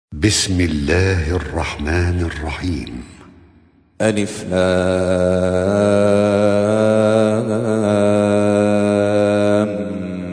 بسم الله الرحمن الرحيم. ألف لام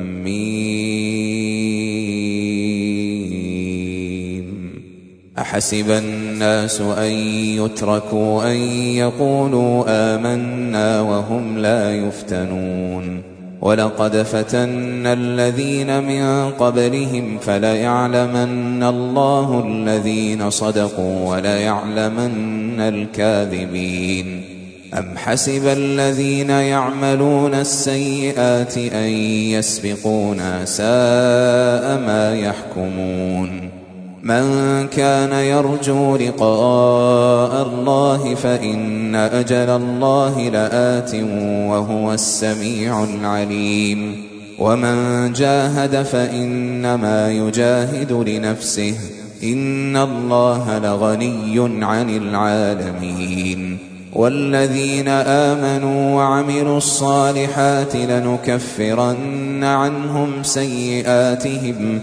ميم. أحسب الناس أن يتركوا أن يقولوا آمنا وهم لا يفتنون. ولقد فتنا الذين من قبلهم فليعلمن الله الذين صدقوا وليعلمن الكاذبين. أم حسب الذين يعملون السيئات أن يسبقونا ساء ما يحكمون. من كان يرجو لقاء الله فإن أجل الله لآت وهو السميع العليم. ومن جاهد فإنما يجاهد لنفسه إن الله لغني عن العالمين. والذين آمنوا وعملوا الصالحات لنكفرن عنهم سيئاتهم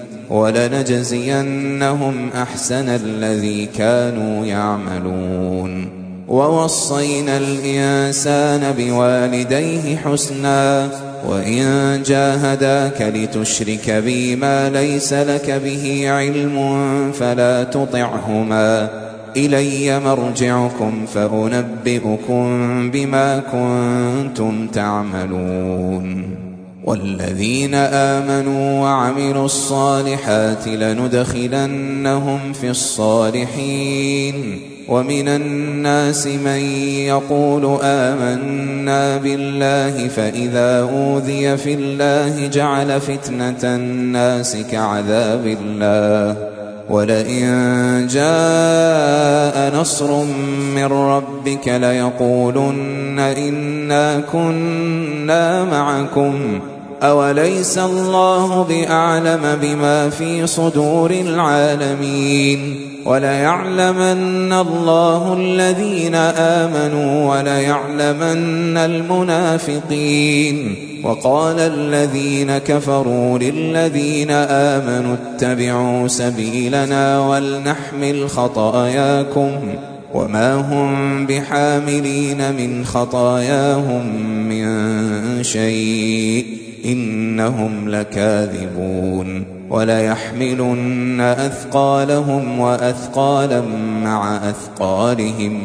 ولنجزينهم أحسن الذي كانوا يعملون. ووصينا الإنسان بوالديه حسنا وإن جاهداك لتشرك بي ما ليس لك به علم فلا تطعهما إلي مرجعكم فأنبئكم بما كنتم تعملون. والذين آمنوا وعملوا الصالحات لندخلنهم في الصالحين. ومن الناس من يقول آمنا بالله فإذا أوذي في الله جعل فتنة الناس كعذاب الله ولئن جاء نصر من ربك ليقولن إنا كنا معكم أوليس الله بأعلم بما في صدور العالمين. وليعلمن الله الذين آمنوا وليعلمن المنافقين. وقال الذين كفروا للذين آمنوا اتبعوا سبيلنا ولنحمل خطاياكم وما هم بحاملين من خطاياهم من شيء إنهم لكاذبون. وليحملن أثقالهم وأثقالا مع أثقالهم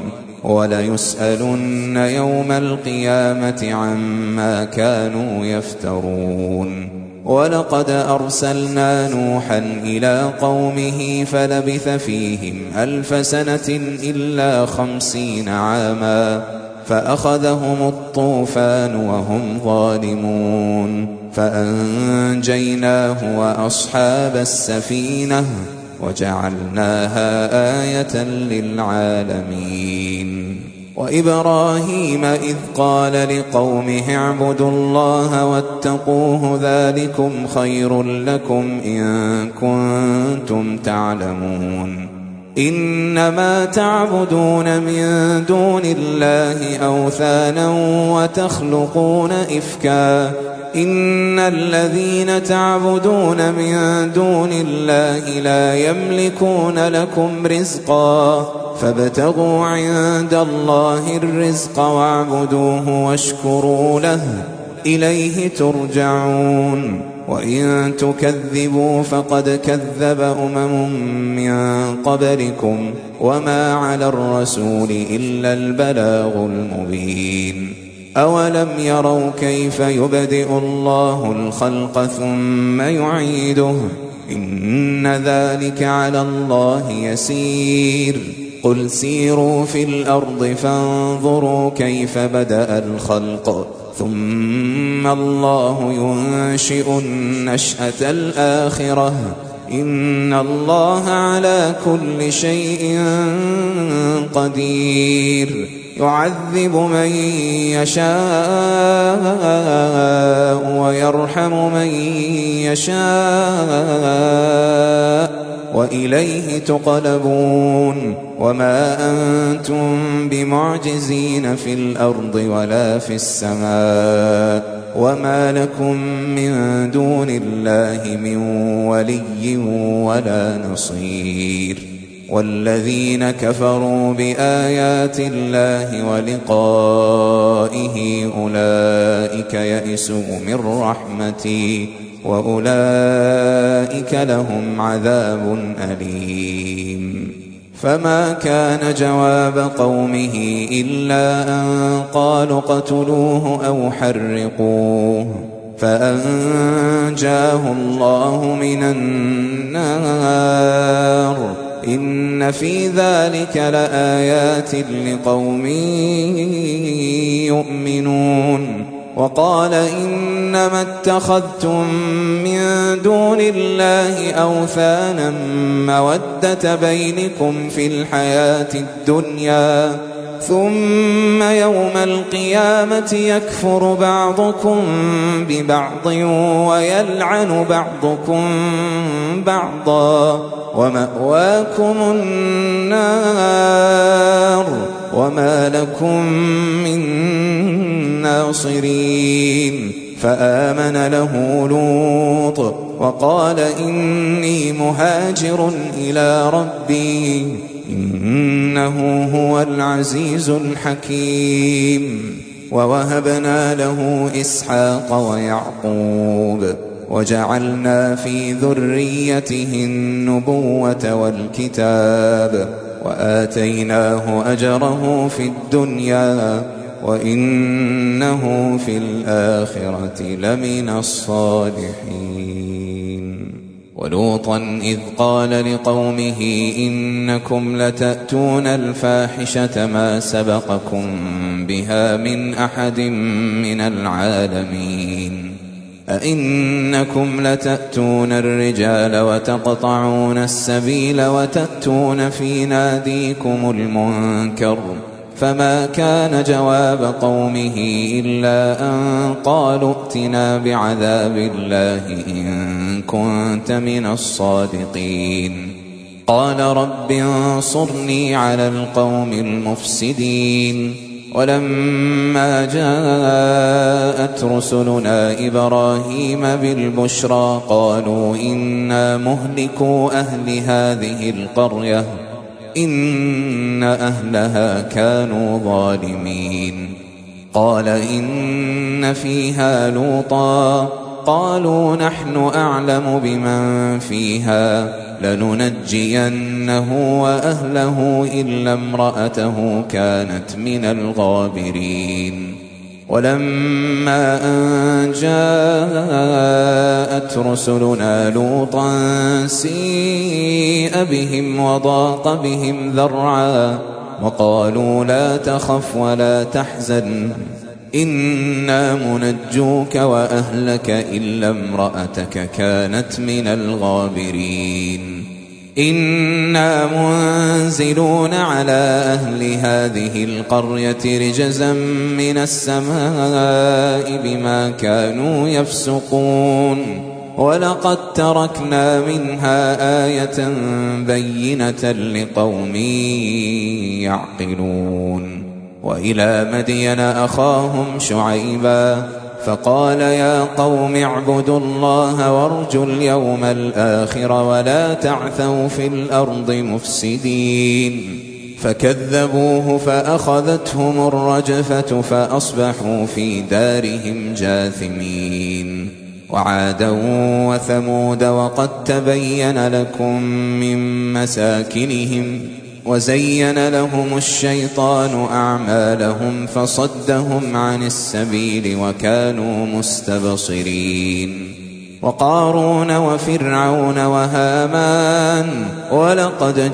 وليسألن يوم القيامة عما كانوا يفترون. ولقد أرسلنا نوحا إلى قومه فلبث فيهم 1000 سنة إلا 50 عاما فأخذهم الطوفان وهم ظالمون فأنجيناه وأصحاب السفينة وجعلناها آية للعالمين. وإبراهيم إذ قال لقومه اعبدوا الله واتقوه ذلكم خير لكم إن كنتم تعلمون. إنما تعبدون من دون الله أوثانا وتخلقون إفكا إن الذين تعبدون من دون الله لا يملكون لكم رزقا فابتغوا عند الله الرزق واعبدوه واشكروا له إليه ترجعون. وإن تكذبوا فقد كذب من قبلكم وما على الرسول إلا البلاغ المبين. أولم يروا كيف يبدئ الله الخلق ثم يعيده إن ذلك على الله يسير. قل سيروا في الأرض فانظروا كيف بدأ الخلق ثم الله ينشئ النشأة الآخرة إن الله على كل شيء قدير. يعذب من يشاء ويرحم من يشاء وإليه تقلبون. وما أنتم بمعجزين في الأرض ولا في السماء وما لكم من دون الله من ولي ولا نصير. والذين كفروا بآيات الله ولقائه أولئك يئسوا من رحمتي وأولئك لهم عذاب أليم. فما كان جواب قومه إلا أن قالوا اقتلوه أو حرقوه فأنجاه الله من النار إن في ذلك لآيات لقوم يؤمنون. وقال إنما اتخذتم من دون الله أوثانا مودة بينكم في الحياة الدنيا ثم يوم القيامة يكفر بعضكم ببعض ويلعن بعضكم بعضا ومأواكم النار وما لكم من ناصرين. فآمن له لوط وقال إني مهاجر إلى ربي إنه هو العزيز الحكيم. ووهبنا له إسحاق ويعقوب وجعلنا في ذريته النبوة والكتاب وآتيناه أجره في الدنيا وإنه في الآخرة لمن الصالحين. ولوطا إذ قال لقومه إنكم لتأتون الفاحشة ما سبقكم بها من أحد من العالمين أئنكم لتأتون الرجال وتقطعون السبيل وتأتون في ناديكم المنكر فما كان جواب قومه إلا أن قالوا ائتنا بعذاب الله إن كنت من الصادقين. قال رب انصرني على القوم المفسدين. ولما جاءت رسلنا إبراهيم بالبشرى قالوا إنا مهلكو أهل هذه القرية إن أهلها كانوا ظالمين. قال إن فيها لوطا قالوا نحن أعلم بمن فيها لننجينه وأهله إلا امرأته كانت من الغابرين. ولما أن جاءت رسلنا لوطا سيء بهم وضاق بهم ذرعا وقالوا لا تخف ولا تحزن إنا منجوك وأهلك إلا امرأتك كانت من الغابرين. إنا منزلون على أهل هذه القرية رجزا من السماء بما كانوا يفسقون ولقد تركنا منها آية بينة لقوم يعقلون. وإلى مدين أخاهم شعيبا فقال يا قوم اعبدوا الله وارجوا اليوم الآخر ولا تعثوا في الأرض مفسدين. فكذبوه فأخذتهم الرجفة فأصبحوا في دارهم جاثمين. وعادا وثمود وقد تبين لكم من مساكنهم وزين لهم الشيطان أعمالهم فصدهم عن السبيل وكانوا مستبصرين. وقارون وفرعون وهامان ولقد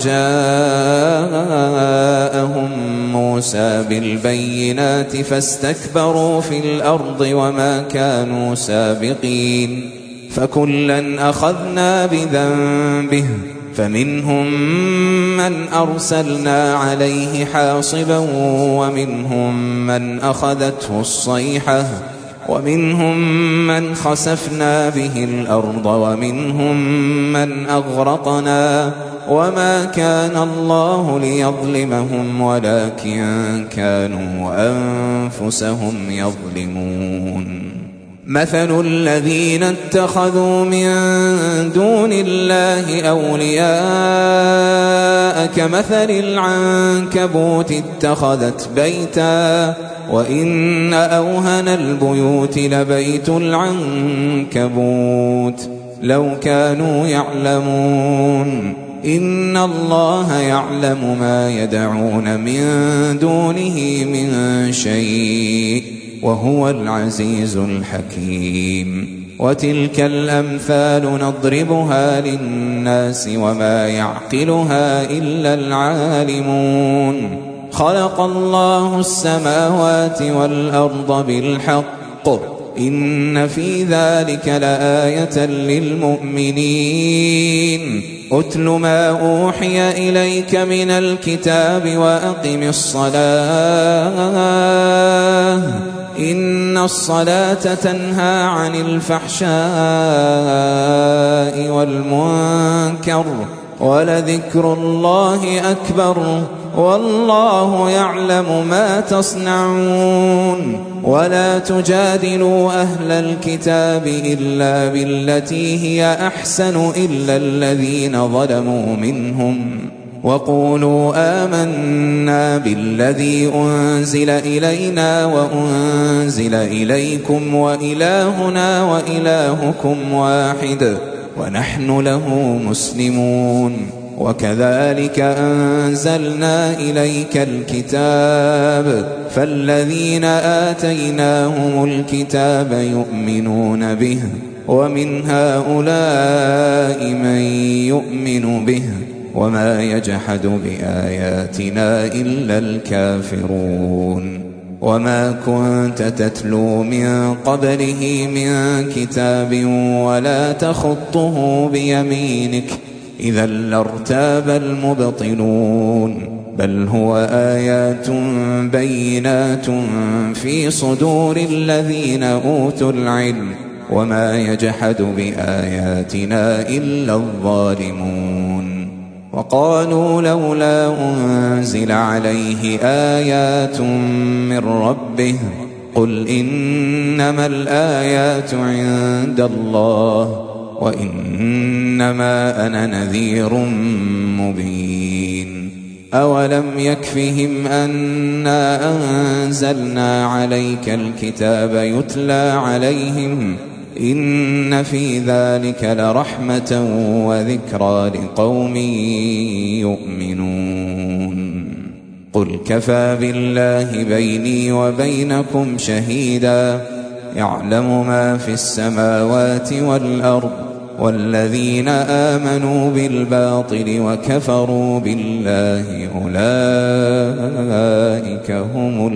جاءهم موسى بالبينات فاستكبروا في الأرض وما كانوا سابقين. فكلا أخذنا بذنبه فمنهم من أرسلنا عليه حاصبا ومنهم من أخذته الصيحة ومنهم من خسفنا به الأرض ومنهم من أغرقنا وما كان الله ليظلمهم ولكن كانوا أنفسهم يظلمون. مثل الذين اتخذوا من دون الله أولياء كمثل العنكبوت اتخذت بيتا وإن أوهن البيوت لبيت العنكبوت لو كانوا يعلمون إن الله يعلم ما يدعون من دونه من شيء وهو العزيز الحكيم وتلك الأمثال نضربها للناس وما يعقلها إلا العالمون خلق الله السماوات والأرض بالحق إن في ذلك لآية للمؤمنين أتل ما أوحي إليك من الكتاب وأقم الصلاة إن الصلاة تنهى عن الفحشاء والمنكر ولذكر الله أكبر والله يعلم ما تصنعون ولا تجادلوا أهل الكتاب إلا بالتي هي أحسن إلا الذين ظلموا منهم وقولوا آمنا بالذي أنزل إلينا وأنزل إليكم وإلهنا وإلهكم واحد ونحن له مسلمون وكذلك أنزلنا إليك الكتاب فالذين آتيناهم الكتاب يؤمنون به ومن هؤلاء من يؤمن به وما يجحد بآياتنا إلا الكافرون وما كنت تتلو من قبله من كتاب ولا تخطه بيمينك إذا لارتاب المبطلون بل هو آيات بينات في صدور الذين أوتوا العلم وما يجحد بآياتنا إلا الظالمون وقالوا لولا أنزل عليه آيات من ربه قل إنما الآيات عند الله وإنما أنا نذير مبين أولم يكفهم أنا أنزلنا عليك الكتاب يتلى عليهم إن في ذلك لرحمة وذكرى لقوم يؤمنون قل كفى بالله بيني وبينكم شهيدا يعلم ما في السماوات والأرض والذين آمنوا بالباطل وكفروا بالله أولئك هم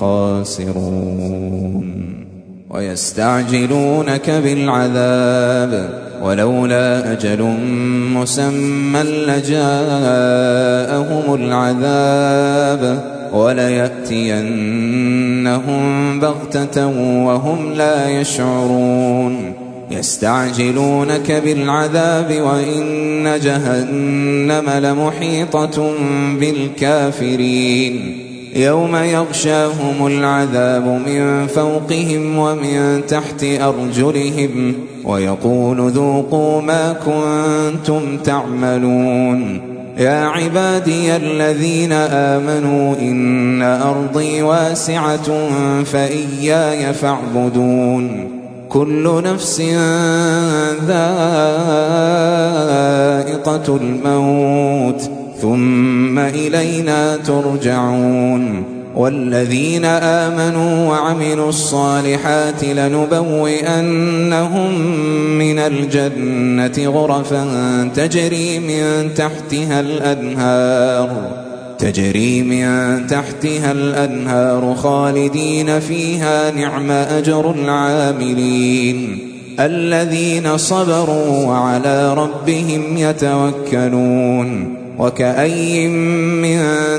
الخاسرون ويستعجلونك بالعذاب ولولا أجل مسمى لجاءهم العذاب وليأتينهم بغتة وهم لا يشعرون يستعجلونك بالعذاب وإن جهنم لمحيطة بالكافرين يوم يغشاهم العذاب من فوقهم ومن تحت أرجلهم ويقول ذوقوا ما كنتم تعملون يا عبادي الذين آمنوا إن أرضي واسعة فإياي فاعبدون كل نفس ذائقة الموت ثم إلينا ترجعون والذين آمنوا وعملوا الصالحات لنبوئنهم من الجنة غرفا تجري من تحتها الأنهار خالدين فيها نعم أجر العاملين الذين صبروا وعلى ربهم يتوكلون وكأي من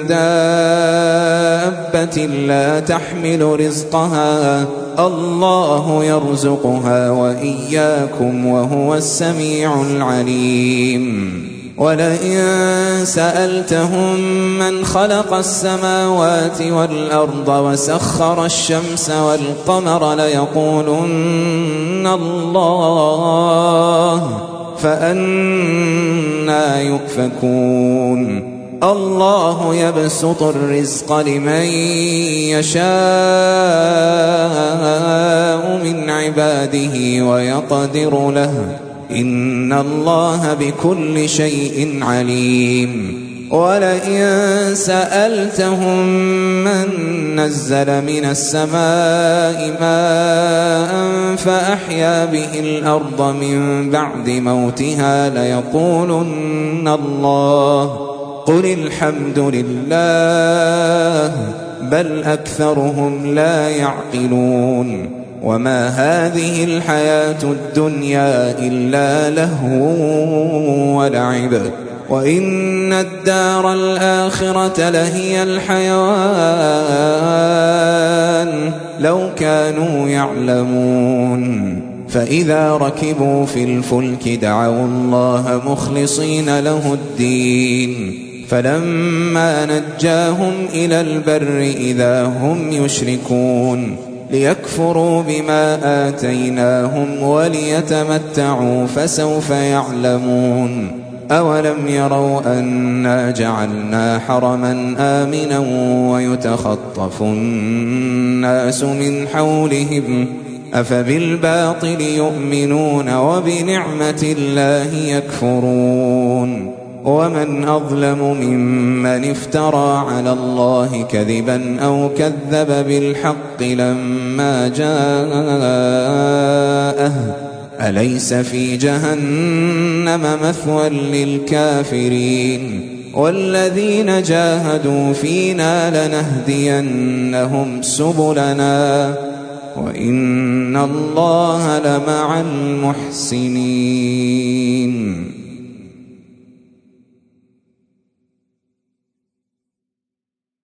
دابة لا تحمل رزقها الله يرزقها وإياكم وهو السميع العليم ولئن سألتهم من خلق السماوات والأرض وسخر الشمس والقمر ليقولن الله فأنى يؤفكون الله يبسط الرزق لمن يشاء من عباده ويقدر له إن الله بكل شيء عليم ولئن سألتهم من نزل من السماء ماء فأحيا به الأرض من بعد موتها ليقولن الله قل الحمد لله بل أكثرهم لا يعقلون وما هذه الحياة الدنيا إلا لهو ولعب وإن الدار الآخرة لهي الحيوان لو كانوا يعلمون فإذا ركبوا في الفلك دعوا الله مخلصين له الدين فلما نجاهم إلى البر إذا هم يشركون ليكفروا بما آتيناهم وليتمتعوا فسوف يعلمون أولم يروا أنا جعلنا حرما آمنا ويتخطف الناس من حولهم أفبالباطل يؤمنون وبنعمة الله يكفرون ومن أظلم ممن افترى على الله كذبا أو كذب بالحق لما جاءه أليس في جهنم مثوى للكافرين والذين جاهدوا فينا لنهدينهم سبلنا وإن الله لمع المحسنين